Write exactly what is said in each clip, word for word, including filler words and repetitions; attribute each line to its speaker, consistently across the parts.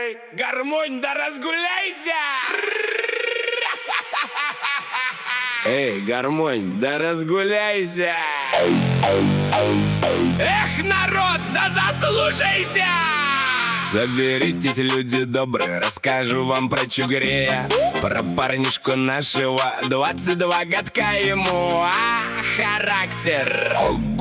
Speaker 1: Эй, гармонь, да разгуляйся! Эй, гармонь, да разгуляйся! Эх, народ, да заслушайся! Соберитесь, люди добрые, расскажу вам про Чугрея, про парнишку нашего, двадцать два годка ему, а характер.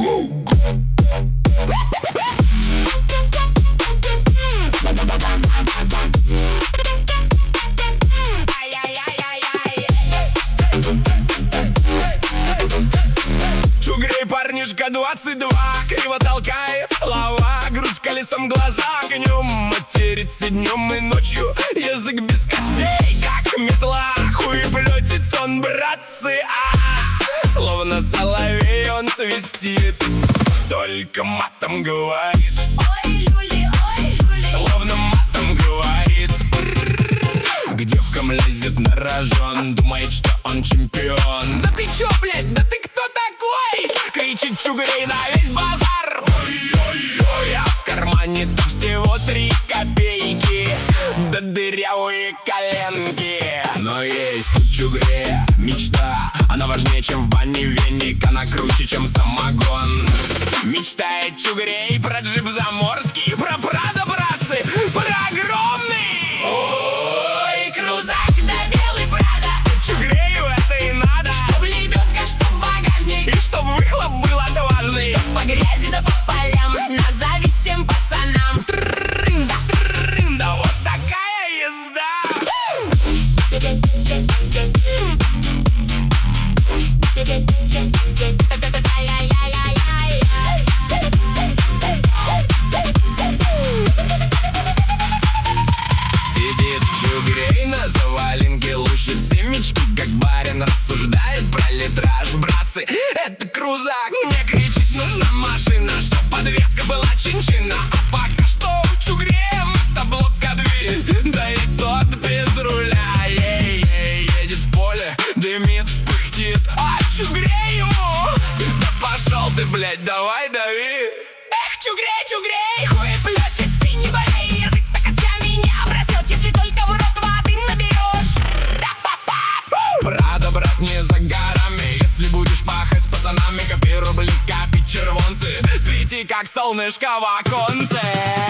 Speaker 1: Чугрей парнишка двадцать два, криво толкает слова, грудь колесом, глаза огнем, матерится днем и ночью, язык без костей, как метла, хуй плетится он, братцы, а словно соловей он свистит, только матом говорит.
Speaker 2: Ой, люли, ой, люли.
Speaker 1: Словно матом говорит. К девкам лезет на рожон, думает, что он чемпион. Да ты чё, блядь, да ты кто такой? Кричит Чугрей на весь базар. Ой-ой-ой, а в кармане-то всего три копейки, да дырявые коленки. Но есть у Чугрея мечта, она важнее, чем в бане веник, она круче, чем самогон. Мечтает Чугрей про джип заморский, про Прадо, братцы, про огромный.
Speaker 2: Ой, крузак да белый Прадо.
Speaker 1: Чугрею это и надо,
Speaker 2: Чтоб лебедка, чтоб багажник,
Speaker 1: и чтоб выхлоп был отважный.
Speaker 2: чтоб по грязи да по полям, назови всем пацанам.
Speaker 1: Трын, да, трын, да вот такая езда. Сидит Чугрей на заваленке, лущит семечки, как барин, рассуждает про литраж. Братцы, это крузак, мне кричит, нужна машина, чтоб подвеска была чинчина. А пока что у Чугрея мотоблока дверь, да и тот без руля. Ей-ей, едет в поле, дымит, пыхтит, а Чугрей ему: да пошел ты, блядь, давай дави.
Speaker 2: Эх, Чугрей, Чугрей, хуй плетец, ты не болей, язык так костями не обрастет, если только в рот воды наберешь. Да-па-па.
Speaker 1: Прадо, брат, не за горами, если будешь пахать с пацанами, копи рубли, копи червонцы, свети как солнышко в оконце.